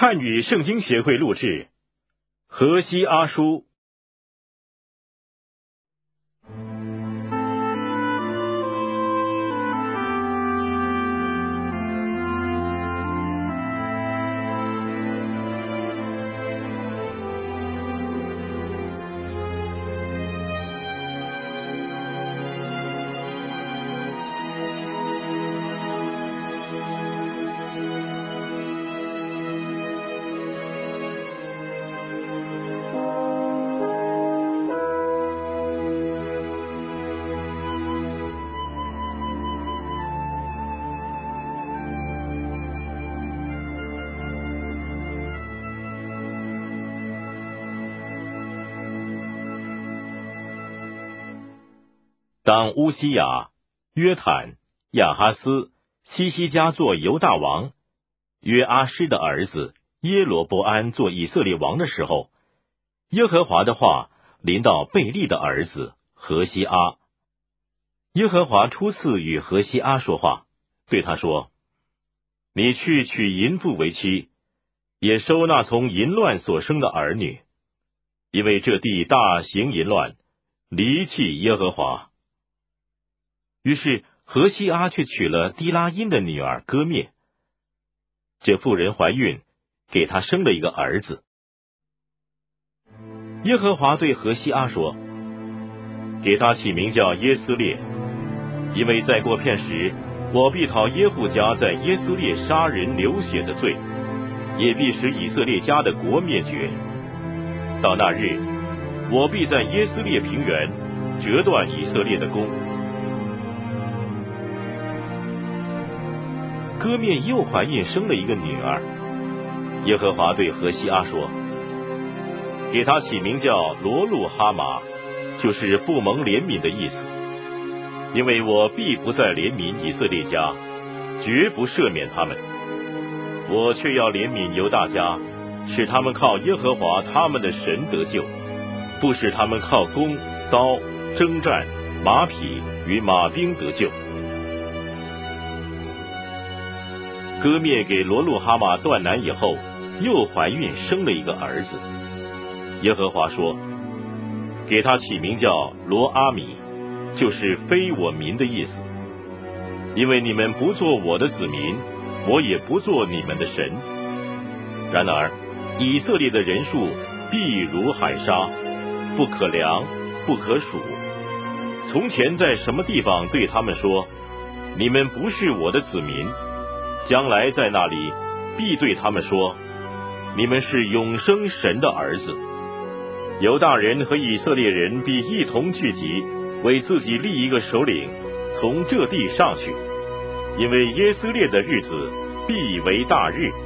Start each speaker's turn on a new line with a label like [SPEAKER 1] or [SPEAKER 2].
[SPEAKER 1] 汉语圣经协会录制，何西阿书。当乌西雅、约坦、亚哈斯、西西家做犹大王，约阿施的儿子耶罗波安做以色列王的时候，耶和华的话临到贝利的儿子何西阿。耶和华初次与何西阿说话，对他说：你去娶淫妇为妻，也收纳从淫乱所生的儿女，因为这地大行淫乱，离弃耶和华。于是何西阿却娶了低拉因的女儿歌灭。这妇人怀孕，给他生了一个儿子。耶和华对何西阿说：给他起名叫耶斯列，因为在过片时，我必讨耶户家在耶斯列杀人流血的罪，也必使以色列家的国灭绝。到那日，我必在耶斯列平原折断以色列的弓。歌灭又怀孕生了一个女儿。耶和华对何西阿说：给他起名叫罗路哈玛，就是不蒙怜悯的意思，因为我必不再怜悯以色列家，绝不赦免他们。我却要怜悯犹大家，使他们靠耶和华他们的神得救，不使他们靠弓、刀、征战、马匹与马兵得救。歌灭给罗路哈玛断奶以后，又怀孕生了一个儿子。耶和华说：给他起名叫罗阿米，就是非我民的意思，因为你们不做我的子民，我也不做你们的神。然而以色列的人数必如海沙，不可量，不可数。从前在什么地方对他们说，你们不是我的子民，将来在那里必对他们说，你们是永生神的儿子。犹大人和以色列人必一同聚集，为自己立一个首领，从这地上去，因为耶斯列的日子必为大日。